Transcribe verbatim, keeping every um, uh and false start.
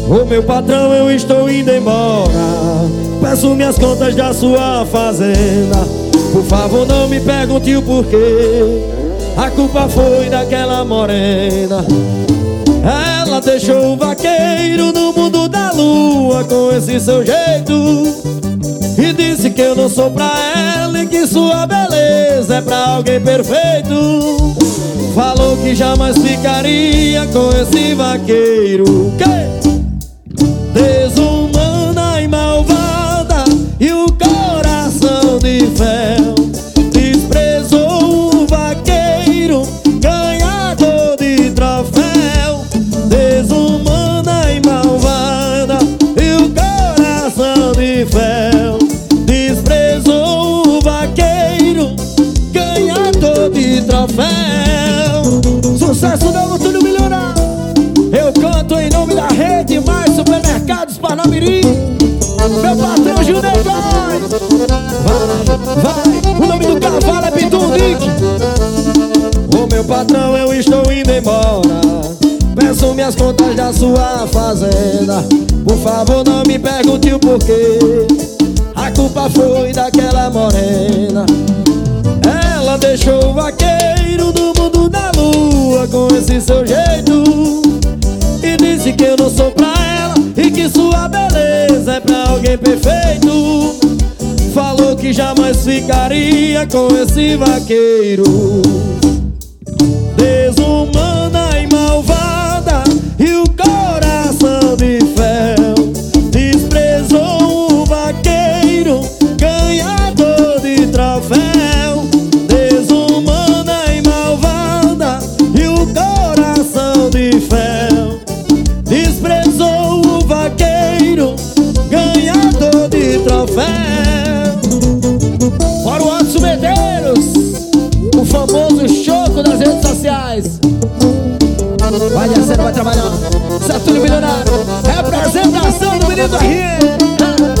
Ô meu patrão, eu estou indo embora. Peço minhas contas da sua fazenda. Por favor, não me pergunte o porquê. A culpa foi daquela morena. Ela deixou o vaqueiro no mundo da lua com esse seu jeito, e disse que eu não sou pra ela e que sua beleza é pra alguém perfeito. Falou que jamais ficaria com esse vaqueiro que desumana e malvada, e o coração de fel. Desprezou o vaqueiro, ganhador de troféu. Desumana e malvada, e o coração de fel. Desprezou o vaqueiro, ganhador de troféu. Sucesso do Túlio Milionário. Eu canto em nome da Rede Mais Supermercados Parnamirim. Meu patrão Júnior Góes. Vai, vai, o nome do cavalo é Pitundique. Ô meu patrão, eu estou indo embora. Peço minhas contas da sua fazenda. Por favor, não me pergunte o porquê. A culpa foi daquela morena. Ela deixou o vaqueiro no mundo da lua com esse seu jeito, e disse que eu não sou pra ela e que sua beleza é pra alguém perfeito. Falou que jamais ficaria com esse vaqueiro. Desumana e malvada, e o coração de fel. Desprezou o vaqueiro, ganhador de troféu. Desumana e malvada, e o coração de fel. Desprezou o vaqueiro, ganhador de troféu. Para o Adson Medeiros, o famoso choco das redes sociais. Vai descendo, vai trabalhando. Túlio Milionário, representação do menino R.